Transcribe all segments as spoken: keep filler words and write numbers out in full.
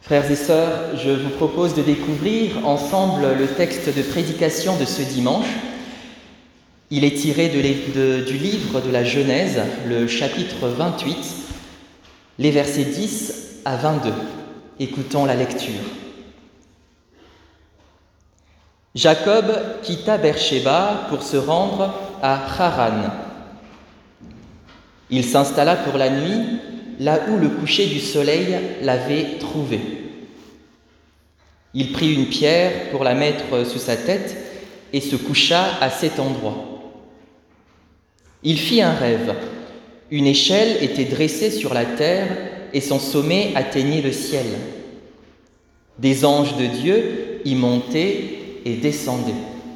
Frères et sœurs, je vous propose de découvrir ensemble le texte de prédication de ce dimanche. Il est tiré de, de, du livre de la Genèse, le chapitre vingt-huit, les versets dix à vingt-deux. Écoutons la lecture. Jacob quitta Beersheba pour se rendre à Haran. Il s'installa pour la nuit là où le coucher du soleil l'avait trouvé. Il prit une pierre pour la mettre sous sa tête et se coucha à cet endroit. Il fit un rêve. Une échelle était dressée sur la terre et son sommet atteignait le ciel. Des anges de Dieu y montaient et descendaient.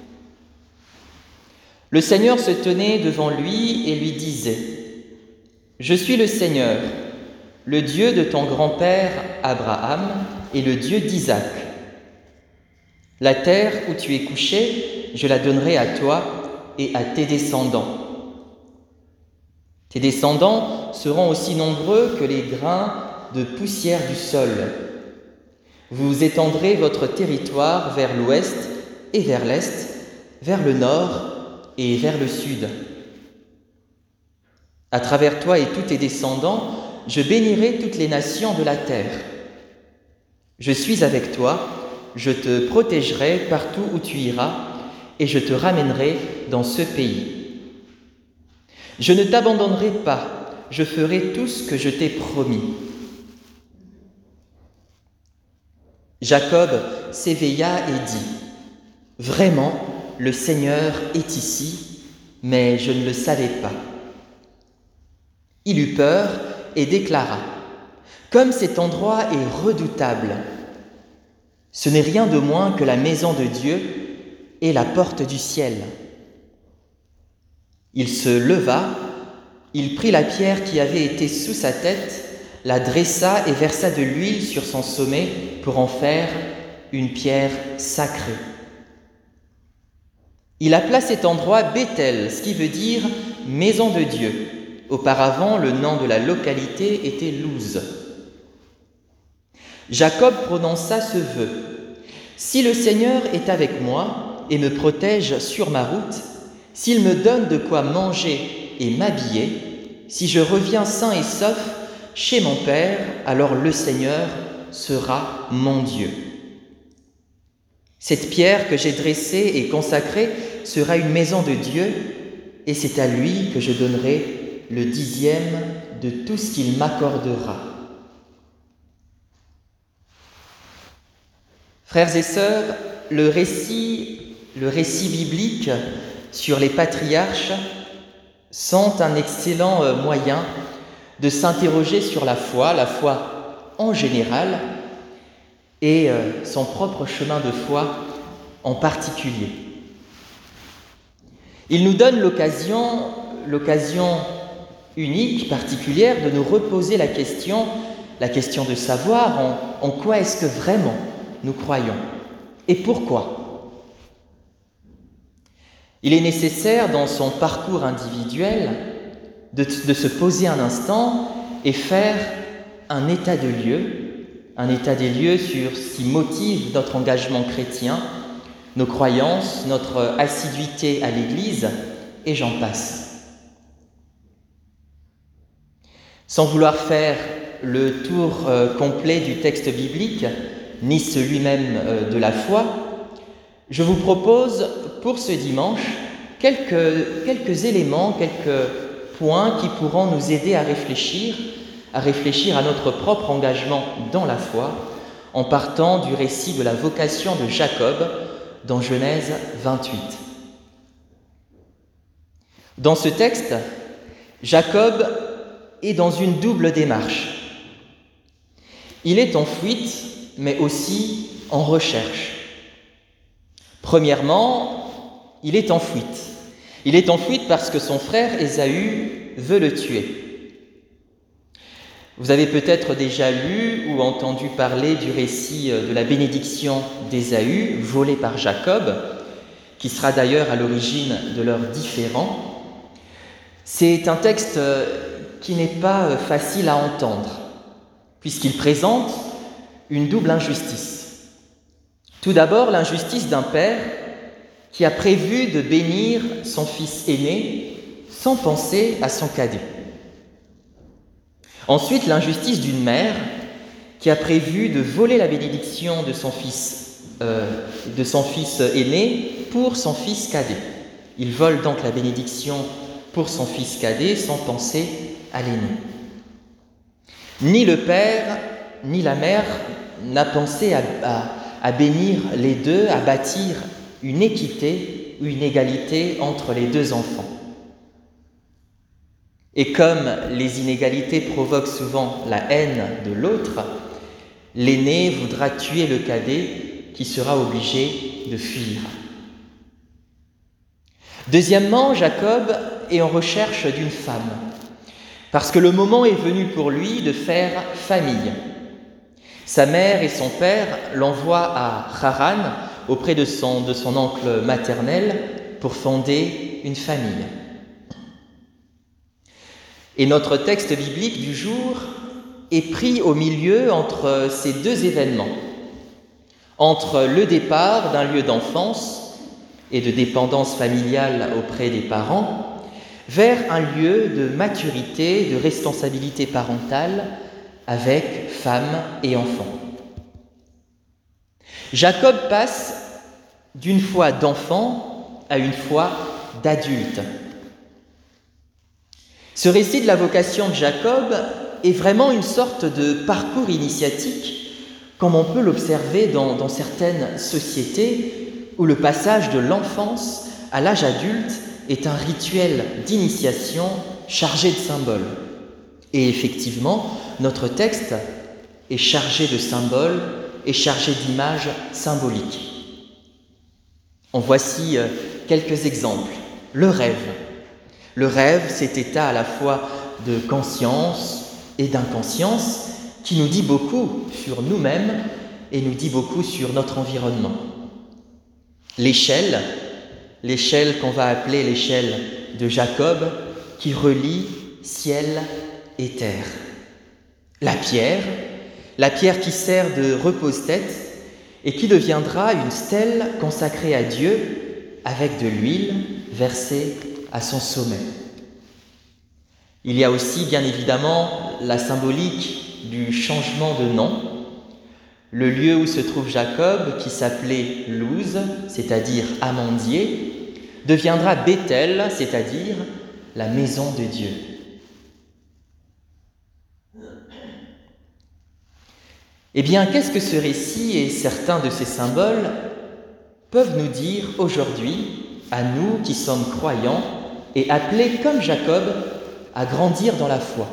Le Seigneur se tenait devant lui et lui disait : « Je suis le Seigneur, le Dieu de ton grand-père Abraham et le Dieu d'Isaac. La terre où tu es couché, je la donnerai à toi et à tes descendants. Tes descendants seront aussi nombreux que les grains de poussière du sol. Vous étendrez votre territoire vers l'ouest et vers l'est, vers le nord et vers le sud. À travers toi et tous tes descendants, je bénirai toutes les nations de la terre. Je suis avec toi, je te protégerai partout où tu iras, et je te ramènerai dans ce pays. Je ne t'abandonnerai pas, je ferai tout ce que je t'ai promis. » Jacob s'éveilla et dit : « Vraiment, le Seigneur est ici, mais je ne le savais pas. » Il eut peur et déclara : « Comme cet endroit est redoutable ! Ce n'est rien de moins que la maison de Dieu et la porte du ciel. » Il se leva, il prit la pierre qui avait été sous sa tête, la dressa et versa de l'huile sur son sommet pour en faire une pierre sacrée. Il appela cet endroit Béthel, ce qui veut dire « maison de Dieu ». Auparavant, le nom de la localité était Luz. Jacob prononça ce vœu : « Si le Seigneur est avec moi et me protège sur ma route, s'il me donne de quoi manger et m'habiller, si je reviens sain et sauf chez mon Père, alors le Seigneur sera mon Dieu. Cette pierre que j'ai dressée et consacrée sera une maison de Dieu, et c'est à lui que je donnerai le dixième de tout ce qu'il m'accordera. » Frères et sœurs, le récit, le récit biblique sur les patriarches sont un excellent moyen de s'interroger sur la foi, la foi en général, et son propre chemin de foi en particulier. Il nous donne l'occasion, l'occasion unique, particulière, de nous reposer la question, la question de savoir en, en quoi est-ce que vraiment nous croyons et pourquoi. Il est nécessaire dans son parcours individuel de, de se poser un instant et faire un état de lieux, un état des lieux sur ce qui motive notre engagement chrétien, nos croyances, notre assiduité à l'Église, et j'en passe. Sans vouloir faire le tour euh, complet du texte biblique, ni celui même euh, de la foi, je vous propose pour ce dimanche quelques, quelques éléments, quelques points qui pourront nous aider à réfléchir, à réfléchir à notre propre engagement dans la foi, en partant du récit de la vocation de Jacob dans Genèse vingt-huit. Dans ce texte, Jacob est dans une double démarche. Il est en fuite, mais aussi en recherche. Premièrement, il est en fuite. Il est en fuite parce que son frère Ésaü veut le tuer. Vous avez peut-être déjà lu ou entendu parler du récit de la bénédiction d'Ésaü, volée par Jacob, qui sera d'ailleurs à l'origine de leurs différends. C'est un texte qui n'est pas facile à entendre, puisqu'il présente une double injustice. Tout d'abord, l'injustice d'un père qui a prévu de bénir son fils aîné sans penser à son cadet. Ensuite, l'injustice d'une mère qui a prévu de voler la bénédiction de son fils, euh, de son fils aîné pour son fils cadet. Il vole donc la bénédiction pour son fils cadet sans penser à l'aîné. Ni le père ni la mère n'a pensé à, à, à bénir les deux, à bâtir une équité ou une égalité entre les deux enfants. Et comme les inégalités provoquent souvent la haine de l'autre, l'aîné voudra tuer le cadet qui sera obligé de fuir. Deuxièmement, Jacob est en recherche d'une femme, parce que le moment est venu pour lui de faire famille. Sa mère et son père l'envoient à Haran, auprès de son, de son oncle maternel, pour fonder une famille. Et notre texte biblique du jour est pris au milieu entre ces deux événements, entre le départ d'un lieu d'enfance et de dépendance familiale auprès des parents, vers un lieu de maturité, de responsabilité parentale avec femme et enfants. Jacob passe d'une foi d'enfant à une foi d'adulte. Ce récit de la vocation de Jacob est vraiment une sorte de parcours initiatique, comme on peut l'observer dans, dans certaines sociétés où le passage de l'enfance à l'âge adulte est un rituel d'initiation chargé de symboles. Et effectivement, notre texte est chargé de symboles et chargé d'images symboliques. En voici quelques exemples. Le rêve. Le rêve, cet état à la fois de conscience et d'inconscience qui nous dit beaucoup sur nous-mêmes et nous dit beaucoup sur notre environnement. L'échelle, l'échelle qu'on va appeler l'échelle de Jacob, qui relie ciel et terre. La pierre, la pierre qui sert de repose-tête et qui deviendra une stèle consacrée à Dieu avec de l'huile versée à son sommet. Il y a aussi bien évidemment la symbolique du changement de nom. Le lieu où se trouve Jacob, qui s'appelait Luz, c'est-à-dire amandier, deviendra Bethel, c'est-à-dire la maison de Dieu. Eh bien, qu'est-ce que ce récit et certains de ces symboles peuvent nous dire aujourd'hui, à nous qui sommes croyants et appelés comme Jacob à grandir dans la foi?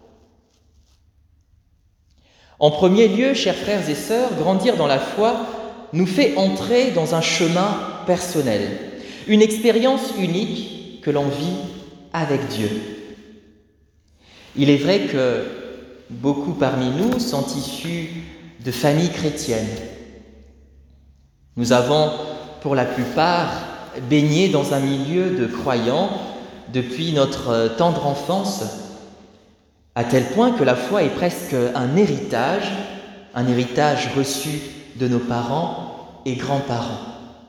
En premier lieu, chers frères et sœurs, grandir dans la foi nous fait entrer dans un chemin personnel, une expérience unique que l'on vit avec Dieu. Il est vrai que beaucoup parmi nous sont issus de familles chrétiennes. Nous avons, pour la plupart, baigné dans un milieu de croyants depuis notre tendre enfance, à tel point que la foi est presque un héritage, un héritage reçu de nos parents et grands-parents.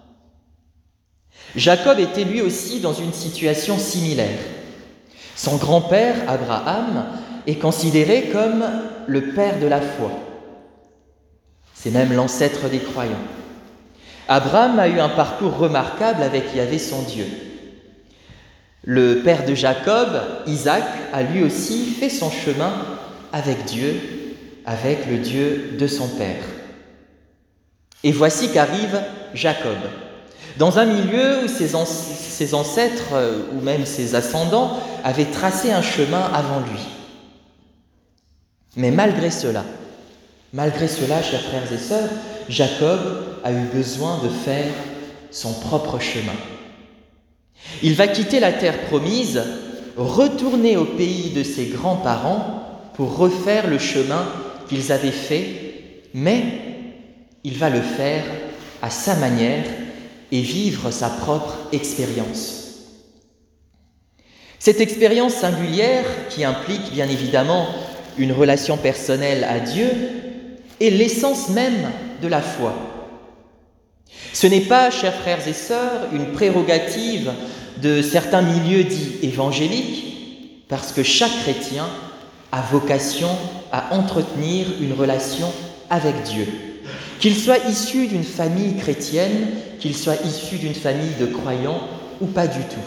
Jacob était lui aussi dans une situation similaire. Son grand-père, Abraham, est considéré comme le père de la foi. C'est même l'ancêtre des croyants. Abraham a eu un parcours remarquable avec Yahvé son Dieu. Le père de Jacob, Isaac, a lui aussi fait son chemin avec Dieu, avec le Dieu de son père. Et voici qu'arrive Jacob, dans un milieu où ses, an- ses ancêtres, ou même ses ascendants, avaient tracé un chemin avant lui. Mais malgré cela, malgré cela, chers frères et sœurs, Jacob a eu besoin de faire son propre chemin. Il va quitter la terre promise, retourner au pays de ses grands-parents pour refaire le chemin qu'ils avaient fait, mais il va le faire à sa manière et vivre sa propre expérience. Cette expérience singulière, qui implique bien évidemment une relation personnelle à Dieu, est l'essence même de la foi. Ce n'est pas, chers frères et sœurs, une prérogative de certains milieux dits évangéliques, parce que chaque chrétien a vocation à entretenir une relation avec Dieu. Qu'il soit issu d'une famille chrétienne, qu'il soit issu d'une famille de croyants ou pas du tout.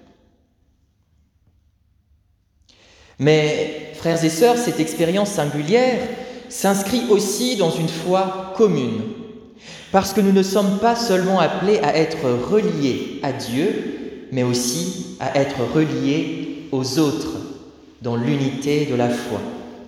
Mais, frères et sœurs, cette expérience singulière s'inscrit aussi dans une foi commune, parce que nous ne sommes pas seulement appelés à être reliés à Dieu, mais aussi à être reliés aux autres, dans l'unité de la foi.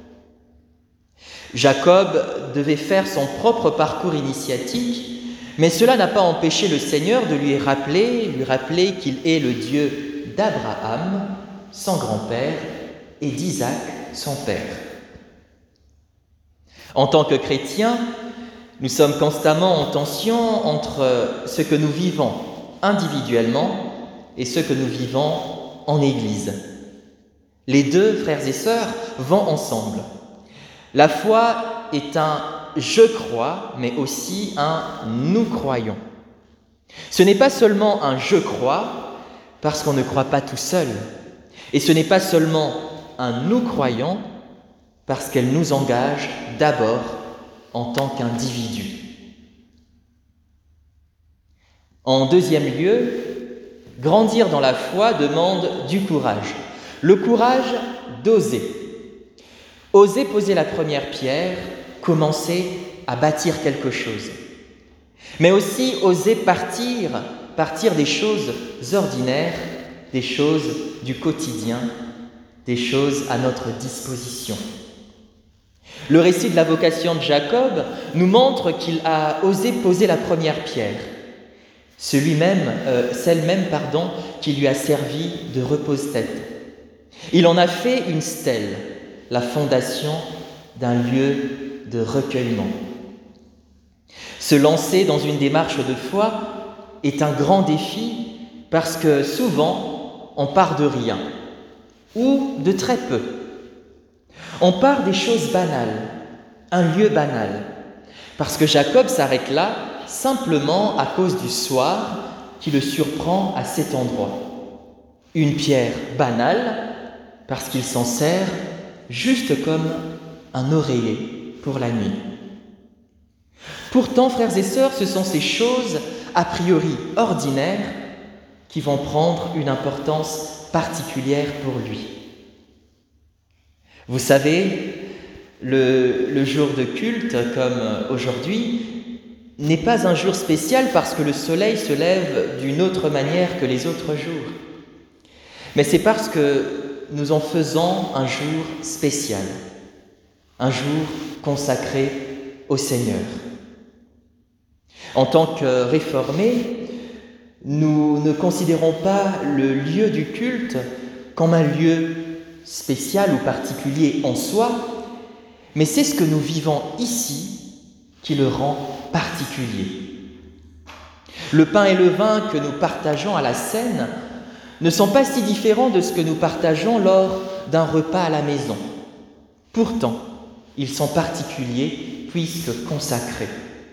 Jacob devait faire son propre parcours initiatique, mais cela n'a pas empêché le Seigneur de lui rappeler, lui rappeler qu'il est le Dieu d'Abraham, son grand-père, et d'Isaac, son père. En tant que chrétiens, nous sommes constamment en tension entre ce que nous vivons individuellement et ce que nous vivons en Église. Les deux, frères et sœurs, vont ensemble. La foi est un « je crois », mais aussi un « nous croyons ». Ce n'est pas seulement un « je crois » parce qu'on ne croit pas tout seul, et ce n'est pas seulement un « nous croyons » parce qu'elle nous engage d'abord en tant qu'individu. En deuxième lieu, grandir dans la foi demande du courage. Le courage d'oser. Oser poser la première pierre, commencer à bâtir quelque chose. Mais aussi oser partir, partir des choses ordinaires, des choses du quotidien, des choses à notre disposition. Le récit de la vocation de Jacob nous montre qu'il a osé poser la première pierre, celui-même, euh, celle-même pardon, qui lui a servi de repose-tête. Il en a fait une stèle, la fondation d'un lieu de recueillement. Se lancer dans une démarche de foi est un grand défi parce que souvent on part de rien ou de très peu. On part des choses banales, un lieu banal, parce que Jacob s'arrête là simplement à cause du soir qui le surprend à cet endroit. Une pierre banale parce qu'il s'en sert juste comme un oreiller pour la nuit. Pourtant, frères et sœurs, ce sont ces choses a priori ordinaires qui vont prendre une importance particulière pour lui. Vous savez, le, le jour de culte, comme aujourd'hui, n'est pas un jour spécial parce que le soleil se lève d'une autre manière que les autres jours. Mais c'est parce que nous en faisons un jour spécial, un jour consacré au Seigneur. En tant que réformés, nous ne considérons pas le lieu du culte comme un lieu spécial ou particulier en soi, mais c'est ce que nous vivons ici qui le rend particulier. Le pain et le vin que nous partageons à la Seine ne sont pas si différents de ce que nous partageons lors d'un repas à la maison. Pourtant, ils sont particuliers puisque consacrés.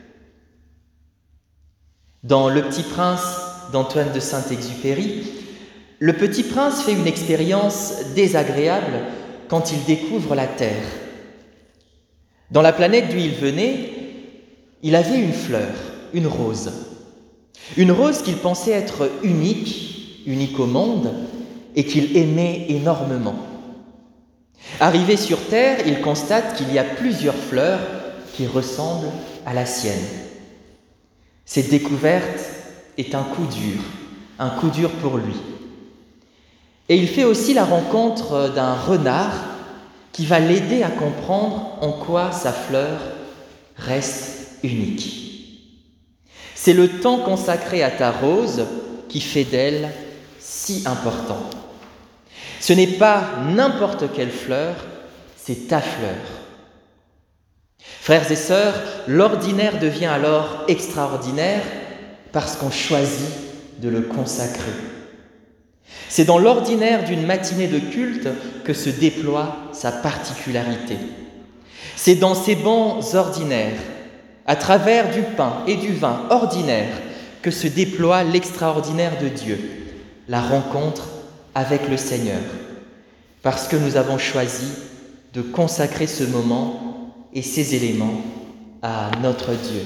Dans Le Petit Prince d'Antoine de Saint-Exupéry, le Petit Prince fait une expérience désagréable quand il découvre la Terre. Dans la planète d'où il venait, il avait une fleur, une rose. Une rose qu'il pensait être unique, unique au monde, et qu'il aimait énormément. Arrivé sur Terre, il constate qu'il y a plusieurs fleurs qui ressemblent à la sienne. Cette découverte est un coup dur, un coup dur pour lui. Et il fait aussi la rencontre d'un renard qui va l'aider à comprendre en quoi sa fleur reste unique. C'est le temps consacré à ta rose qui fait d'elle si important. Ce n'est pas n'importe quelle fleur, c'est ta fleur. Frères et sœurs, l'ordinaire devient alors extraordinaire parce qu'on choisit de le consacrer. C'est dans l'ordinaire d'une matinée de culte que se déploie sa particularité. C'est dans ces bancs ordinaires, à travers du pain et du vin ordinaires, que se déploie l'extraordinaire de Dieu, la rencontre avec le Seigneur, parce que nous avons choisi de consacrer ce moment et ces éléments à notre Dieu.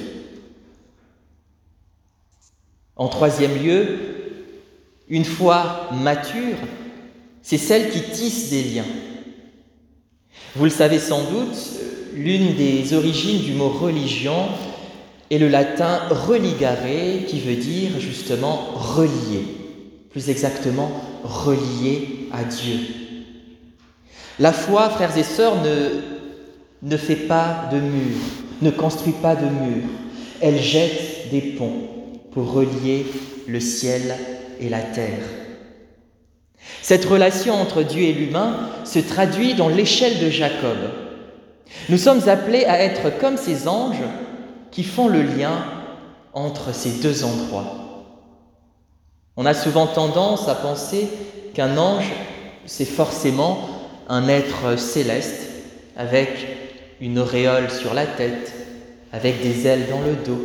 En troisième lieu, une foi mature, c'est celle qui tisse des liens. Vous le savez sans doute, l'une des origines du mot religion est le latin religare, qui veut dire justement relier, plus exactement relier à Dieu. La foi, frères et sœurs, ne, ne fait pas de murs, ne construit pas de murs, elle jette des ponts pour relier le ciel et la terre. Cette relation entre Dieu et l'humain se traduit dans l'échelle de Jacob. Nous sommes appelés à être comme ces anges qui font le lien entre ces deux endroits. On a souvent tendance à penser qu'un ange, c'est forcément un être céleste, avec une auréole sur la tête, avec des ailes dans le dos.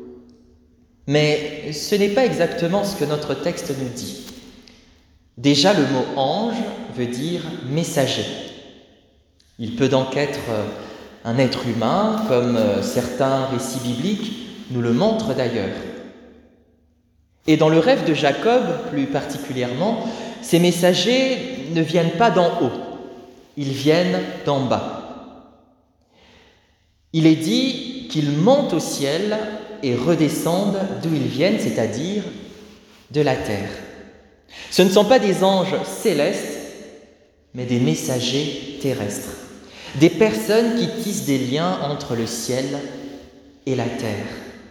Mais ce n'est pas exactement ce que notre texte nous dit. Déjà, le mot « ange » veut dire « messager ». Il peut donc être un être humain, comme certains récits bibliques nous le montrent d'ailleurs. Et dans le rêve de Jacob, plus particulièrement, ces messagers ne viennent pas d'en haut, ils viennent d'en bas. Il est dit qu'ils montent au ciel et redescendent d'où ils viennent, c'est-à-dire de la terre. Ce ne sont pas des anges célestes, mais des messagers terrestres, des personnes qui tissent des liens entre le ciel et la terre.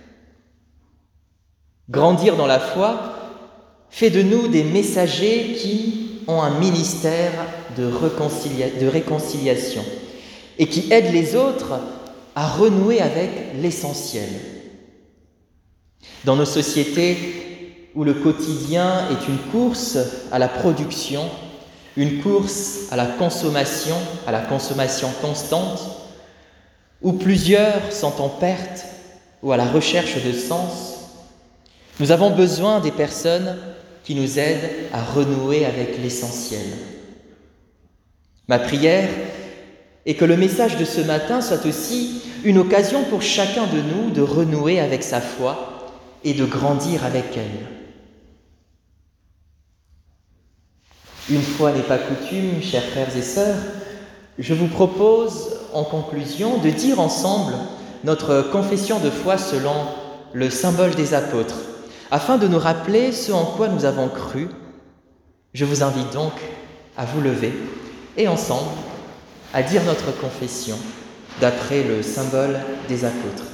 Grandir dans la foi fait de nous des messagers qui ont un ministère de, réconcilia- de réconciliation et qui aident les autres à renouer avec l'essentiel. Dans nos sociétés où le quotidien est une course à la production, une course à la consommation, à la consommation constante, où plusieurs sont en perte ou à la recherche de sens, nous avons besoin des personnes qui nous aident à renouer avec l'essentiel. Ma prière est que le message de ce matin soit aussi une occasion pour chacun de nous de renouer avec sa foi et de grandir avec elle. Une fois n'est pas coutume, chers frères et sœurs, je vous propose en conclusion de dire ensemble notre confession de foi selon le symbole des apôtres, afin de nous rappeler ce en quoi nous avons cru. Je vous invite donc à vous lever et ensemble à dire notre confession d'après le symbole des apôtres.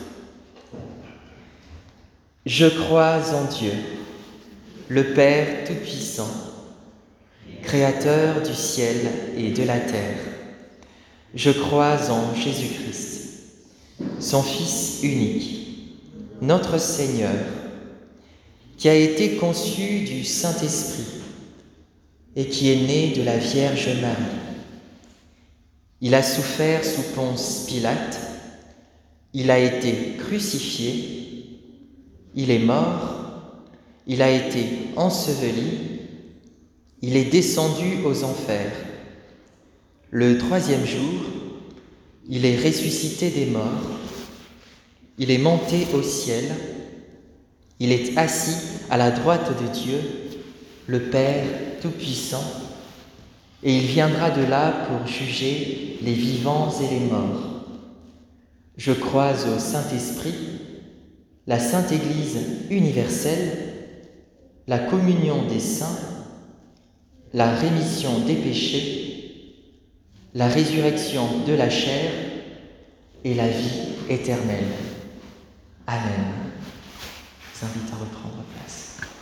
Je crois en Dieu, le Père Tout-Puissant, Créateur du ciel et de la terre. Je crois en Jésus-Christ, son Fils unique, notre Seigneur, qui a été conçu du Saint-Esprit et qui est né de la Vierge Marie. Il a souffert sous Ponce Pilate, il a été crucifié, il est mort, il a été enseveli, il est descendu aux enfers. Le troisième jour, il est ressuscité des morts, il est monté au ciel, il est assis à la droite de Dieu, le Père Tout-Puissant, et il viendra de là pour juger les vivants et les morts. Je crois au Saint-Esprit, la Sainte Église universelle, la communion des saints, la rémission des péchés, la résurrection de la chair et la vie éternelle. Amen. Je vous invite à reprendre place.